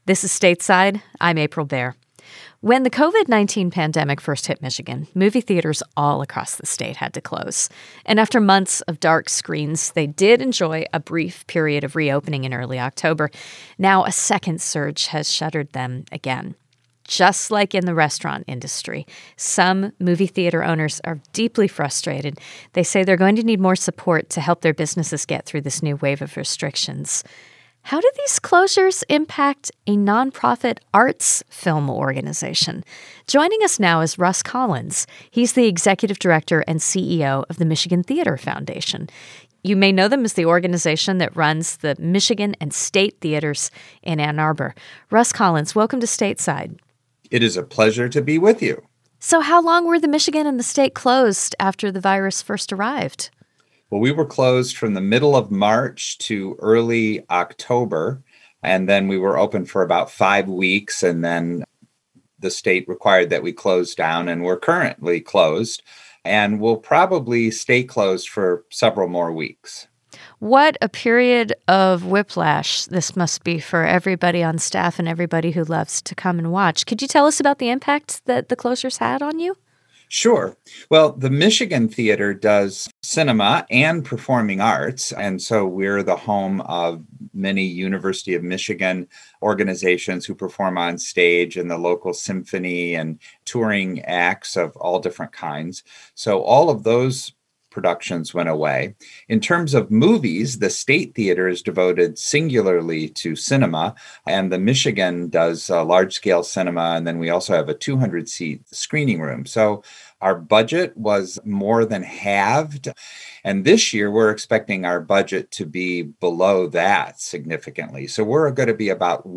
This is Stateside. I'm April Baer. When the COVID-19 pandemic first hit Michigan, movie theaters all across the state had to close. And after months of dark screens, they did enjoy a brief period of reopening in early October. Now a second surge has shuttered them again. Just like in the restaurant industry, some movie theater owners are deeply frustrated. They say they're going to need more support to help their businesses get through this new wave of restrictions. How do these closures impact a nonprofit arts film organization? Joining us now is Russ Collins. He's the executive director and CEO of the Michigan Theater Foundation. You may know them as the organization that runs the Michigan and state theaters in Ann Arbor. Russ Collins, welcome to Stateside. It is a pleasure to be with you. So how long were the Michigan and the state closed after the virus first arrived? Well, we were closed from the middle of March to early October, and then we were open for about 5 weeks, and then the state required that we close down, and we're currently closed, and we'll probably stay closed for several more weeks. What a period of whiplash this must be for everybody on staff and everybody who loves to come and watch. Could you tell us about the impact that the closures had on you? Sure. Well, the Michigan Theater does cinema and performing arts, and so we're the home of many University of Michigan organizations who perform on stage and the local symphony and touring acts of all different kinds. So all of those productions went away. In terms of movies, the State Theater is devoted singularly to cinema, and the Michigan does large-scale cinema, and then we also have a 200-seat screening room. So our budget was more than halved, and this year we're expecting our budget to be below that significantly. So we're going to be about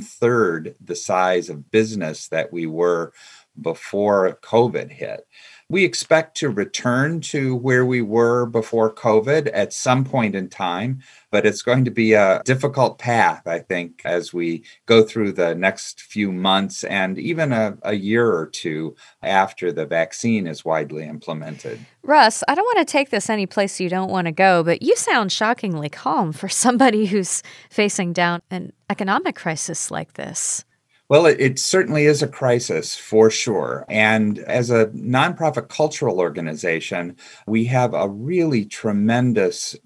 1/3 the size of business that we were before COVID hit. We expect to return to where we were before COVID at some point in time, but it's going to be a difficult path, I think, as we go through the next few months and even a year or two after the vaccine is widely implemented. Russ, I don't want to take this any place you don't want to go, but you sound shockingly calm for somebody who's facing down an economic crisis like this. Well, it certainly is a crisis for sure. And as a nonprofit cultural organization, we have a really tremendous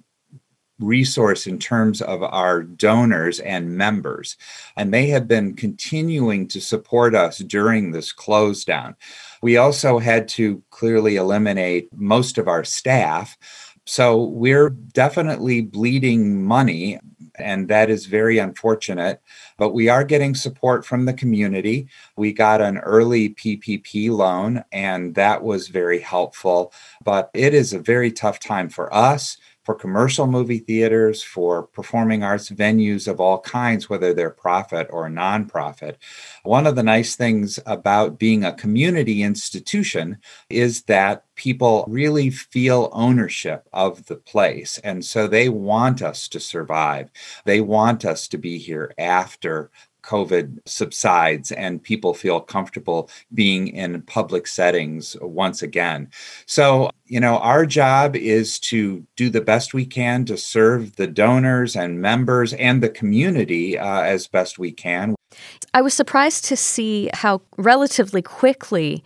resource in terms of our donors and members. And they have been continuing to support us during this close down. We also had to clearly eliminate most of our staff. So we're definitely bleeding money, and that is very unfortunate. But we are getting support from the community. We got an early PPP loan, and that was very helpful. But it is a very tough time for us, for commercial movie theaters, for performing arts venues of all kinds, whether they're profit or nonprofit. One of the nice things about being a community institution is that people really feel ownership of the place. And so they want us to survive. They want us to be here after COVID subsides and people feel comfortable being in public settings once again. So, our job is to do the best we can to serve the donors and members and the community as best we can. I was surprised to see how relatively quickly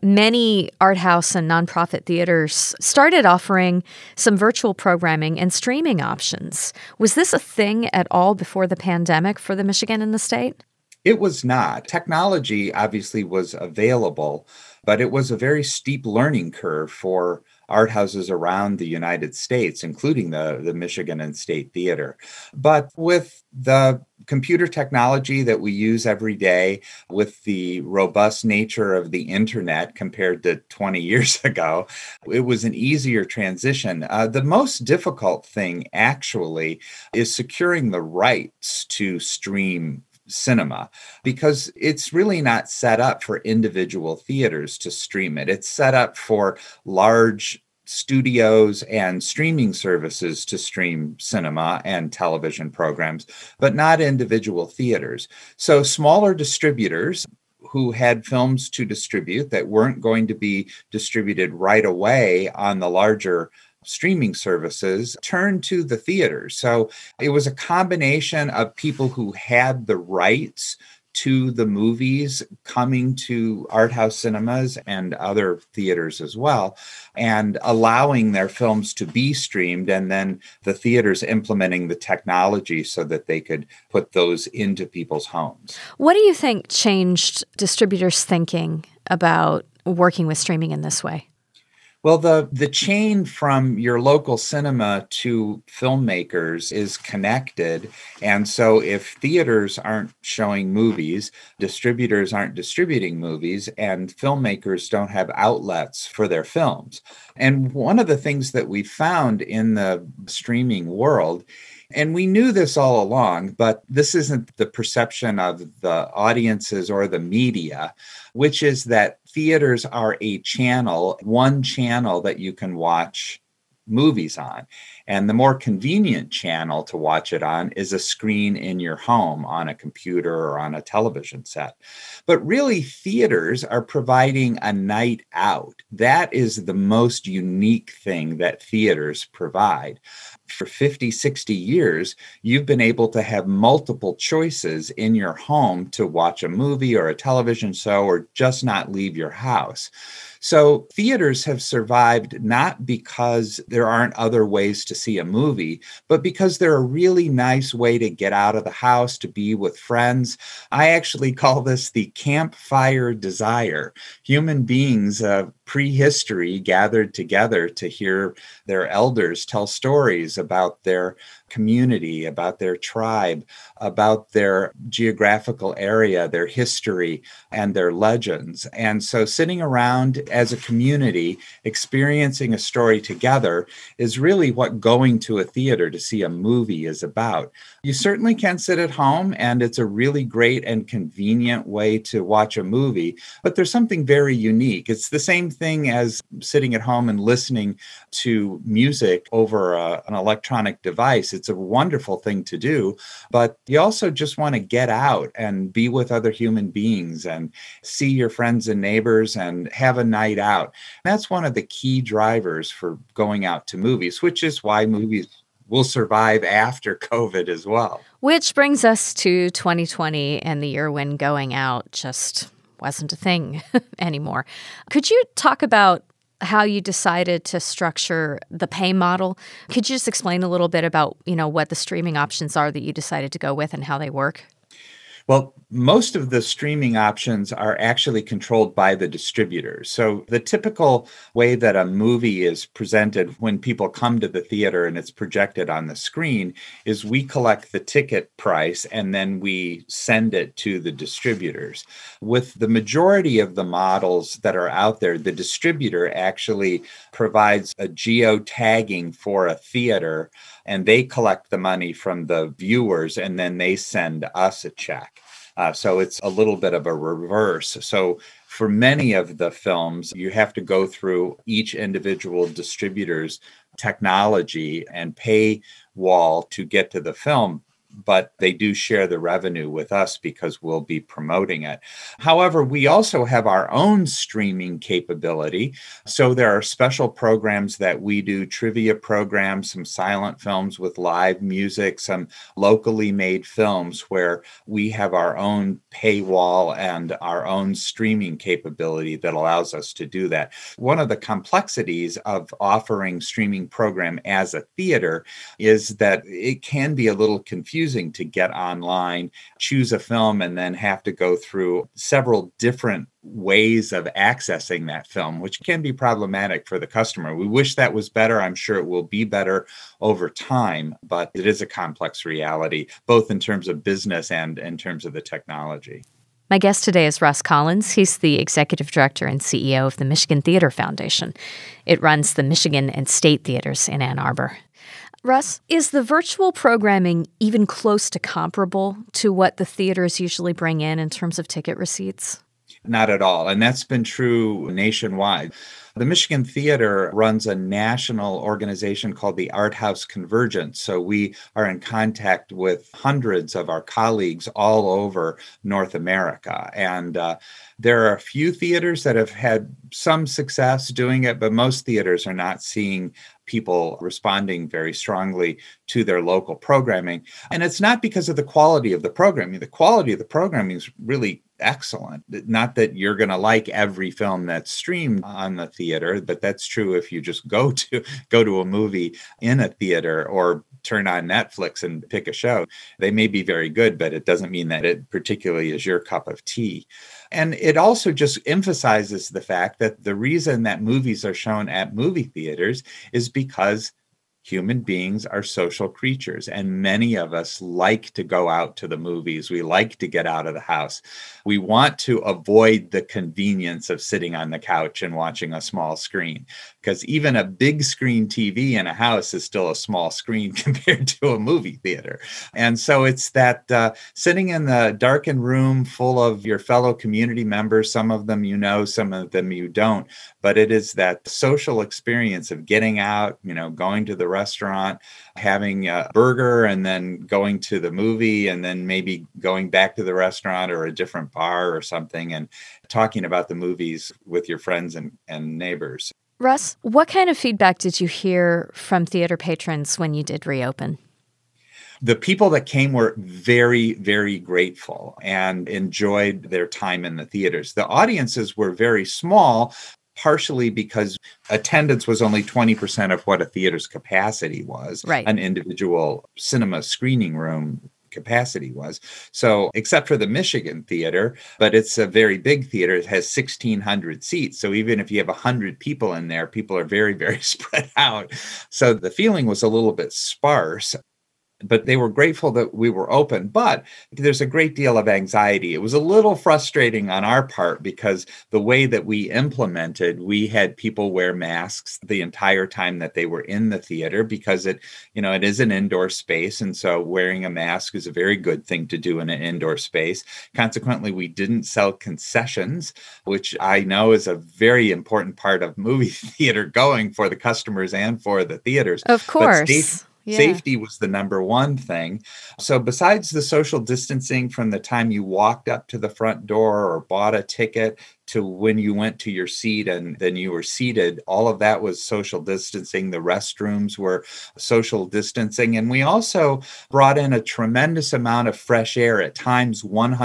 many art house and nonprofit theaters started offering some virtual programming and streaming options. Was this a thing at all before the pandemic for the Michigan and the state? It was not. Technology obviously was available, but it was a very steep learning curve for art houses around the United States, including the Michigan and State Theater. But with the computer technology that we use every day, with the robust nature of the internet compared to 20 years ago, it was an easier transition. The most difficult thing actually is securing the rights to stream cinema, because it's really not set up for individual theaters to stream it. It's set up for large studios and streaming services to stream cinema and television programs, but not individual theaters. So smaller distributors who had films to distribute that weren't going to be distributed right away on the larger streaming services turned to the theaters. So it was a combination of people who had the rights to the movies coming to art house cinemas and other theaters as well, and allowing their films to be streamed, and then the theaters implementing the technology so that they could put those into people's homes. What do you think changed distributors' thinking about working with streaming in this way? Well, the chain from your local cinema to filmmakers is connected. And so if theaters aren't showing movies, distributors aren't distributing movies, and filmmakers don't have outlets for their films. And one of the things that we found in the streaming world, and we knew this all along, but this isn't the perception of the audiences or the media, which is that theaters are a channel, one channel that you can watch movies on. And the more convenient channel to watch it on is a screen in your home on a computer or on a television set. But really, theaters are providing a night out. That is the most unique thing that theaters provide. For 50, 60 years, you've been able to have multiple choices in your home to watch a movie or a television show or just not leave your house. So theaters have survived not because there aren't other ways to see a movie, but because they're a really nice way to get out of the house, to be with friends. I actually call this the campfire desire. Human beings, prehistory, gathered together to hear their elders tell stories about their community, about their tribe, about their geographical area, their history, and their legends. And so sitting around as a community, experiencing a story together is really what going to a theater to see a movie is about. You certainly can sit at home, and it's a really great and convenient way to watch a movie, but there's something very unique. It's the same thing as sitting at home and listening to music over an electronic device. It's a wonderful thing to do, but you also just want to get out and be with other human beings and see your friends and neighbors and have a night out. That's one of the key drivers for going out to movies, which is why movies will survive after COVID as well. Which brings us to 2020 and the year when going out just wasn't a thing anymore. Could you talk about how you decided to structure the pay model? Could you just explain a little bit about, what the streaming options are that you decided to go with and how they work? Well, most of the streaming options are actually controlled by the distributors. So the typical way that a movie is presented when people come to the theater and it's projected on the screen is we collect the ticket price and then we send it to the distributors. With the majority of the models that are out there, the distributor actually provides a geo-tagging for a theater, and they collect the money from the viewers and then they send us a check. So it's a little bit of a reverse. So for many of the films, you have to go through each individual distributor's technology and pay wall to get to the film, but they do share the revenue with us because we'll be promoting it. However, we also have our own streaming capability. So there are special programs that we do, trivia programs, some silent films with live music, some locally made films where we have our own paywall and our own streaming capability that allows us to do that. One of the complexities of offering streaming program as a theater is that it can be a little confusing to get online, choose a film, and then have to go through several different ways of accessing that film, which can be problematic for the customer. We wish that was better. I'm sure it will be better over time, but it is a complex reality, both in terms of business and in terms of the technology. My guest today is Russ Collins. He's the executive director and CEO of the Michigan Theater Foundation. It runs the Michigan and State Theaters in Ann Arbor. Russ, is the virtual programming even close to comparable to what the theaters usually bring in terms of ticket receipts? Not at all. And that's been true nationwide. The Michigan Theater runs a national organization called the Art House Convergence. So we are in contact with hundreds of our colleagues all over North America. And there are a few theaters that have had some success doing it, but most theaters are not seeing people responding very strongly to their local programming. And it's not because of the quality of the programming. The quality of the programming is really excellent. Not that you're going to like every film that's streamed on the theater, but that's true if you just go to a movie in a theater or turn on Netflix and pick a show. They may be very good, but it doesn't mean that it particularly is your cup of tea. And it also just emphasizes the fact that the reason that movies are shown at movie theaters is because human beings are social creatures, and many of us like to go out to the movies. We like to get out of the house. We want to avoid the convenience of sitting on the couch and watching a small screen, because even a big screen TV in a house is still a small screen compared to a movie theater. And so it's that sitting in the darkened room full of your fellow community members, some of them you know, some of them you don't, but it is that social experience of getting out, going to the restaurant, having a burger, and then going to the movie, and then maybe going back to the restaurant or a different bar or something, and talking about the movies with your friends and neighbors. Russ, what kind of feedback did you hear from theater patrons when you did reopen? The people that came were very, very grateful and enjoyed their time in the theaters. The audiences were very small, partially because attendance was only 20% of what a theater's capacity was, right. An individual cinema screening room capacity was. So except for the Michigan Theater, but it's a very big theater. It has 1,600 seats. So even if you have 100 people in there, people are very, very spread out. So the feeling was a little bit sparse. But they were grateful that we were open. But there's a great deal of anxiety. It was a little frustrating on our part because the way that we implemented, we had people wear masks the entire time that they were in the theater because it is an indoor space. And so wearing a mask is a very good thing to do in an indoor space. Consequently, we didn't sell concessions, which I know is a very important part of movie theater going for the customers and for the theaters. Of course. Safety was the number one thing. So besides the social distancing from the time you walked up to the front door or bought a ticket to when you went to your seat and then you were seated, all of that was social distancing. The restrooms were social distancing. And we also brought in a tremendous amount of fresh air, at times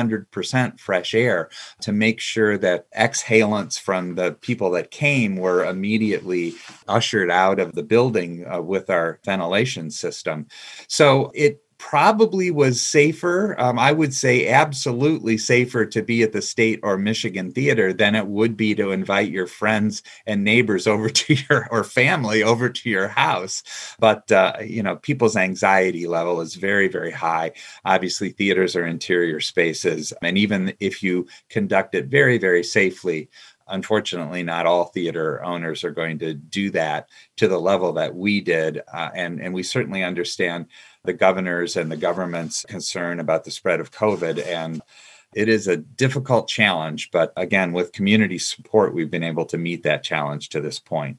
100% fresh air, to make sure that exhalants from the people that came were immediately ushered out of the building with our ventilation system. So it probably was safer. I would say absolutely safer to be at the State or Michigan Theater than it would be to invite your friends and neighbors over to or family over to your house. But, people's anxiety level is very, very high. Obviously, theaters are interior spaces. And even if you conduct it very, very safely, unfortunately, not all theater owners are going to do that to the level that we did. And we certainly understand the governor's and the government's concern about the spread of COVID. And it is a difficult challenge. But again, with community support, we've been able to meet that challenge to this point.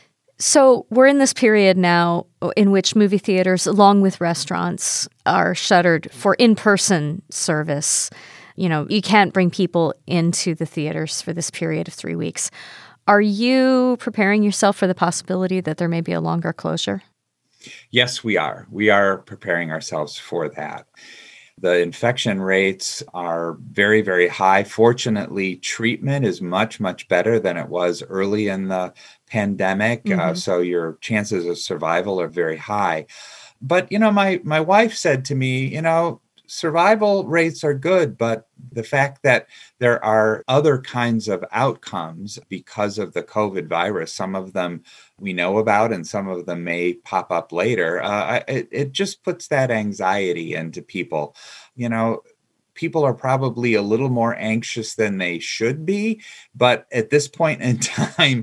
So we're in this period now in which movie theaters, along with restaurants, are shuttered for in-person service. You can't bring people into the theaters for this period of 3 weeks. Are you preparing yourself for the possibility that there may be a longer closure? Yes, we are. We are preparing ourselves for that. The infection rates are very, very high. Fortunately, treatment is much, much better than it was early in the pandemic. Mm-hmm. So your chances of survival are very high. But, my wife said to me, survival rates are good, but the fact that there are other kinds of outcomes because of the COVID virus, some of them we know about and some of them may pop up later, it just puts that anxiety into people. People are probably a little more anxious than they should be, but at this point in time,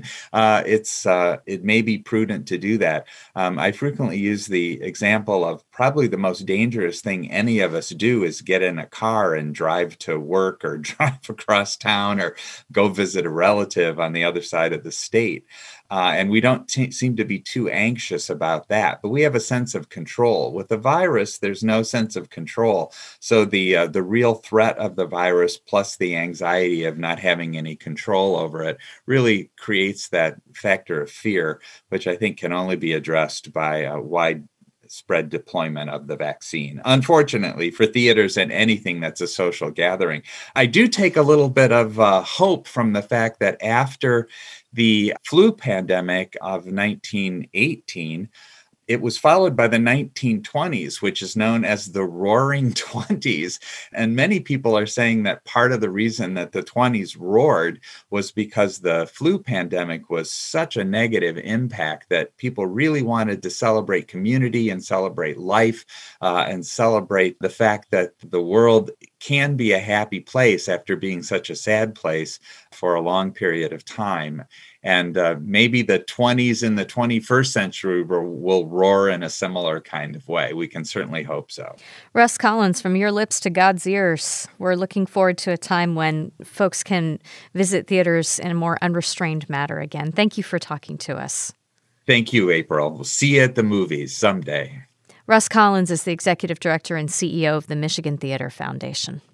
it may be prudent to do that. I frequently use the example of probably the most dangerous thing any of us do is get in a car and drive to work or drive across town or go visit a relative on the other side of the state. And we don't seem to be too anxious about that, but we have a sense of control. With the virus, there's no sense of control. So the real threat of the virus plus the anxiety of not having any control over it really creates that factor of fear, which I think can only be addressed by a widespread deployment of the vaccine. Unfortunately, for theaters and anything that's a social gathering, I do take a little bit of hope from the fact that after the flu pandemic of 1918, it was followed by the 1920s, which is known as the Roaring Twenties. And many people are saying that part of the reason that the 20s roared was because the flu pandemic was such a negative impact that people really wanted to celebrate community and celebrate life and celebrate the fact that the world can be a happy place after being such a sad place for a long period of time. And maybe the 20s in the 21st century will roar in a similar kind of way. We can certainly hope so. Russ Collins, from your lips to God's ears, we're looking forward to a time when folks can visit theaters in a more unrestrained manner again. Thank you for talking to us. Thank you, April. We'll see you at the movies someday. Russ Collins is the executive director and CEO of the Michigan Theater Foundation.